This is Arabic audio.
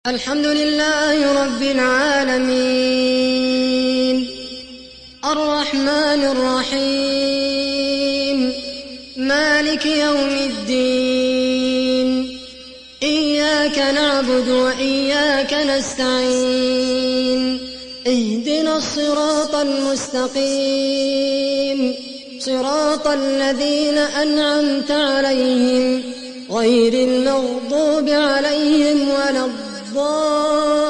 الحمد لله رب العالمين الرحمن الرحيم مالك يوم الدين إياك نعبد وإياك نستعين اهدنا الصراط المستقيم صراط الذين أنعمت عليهم غير المغضوب عليهم ولا الضالين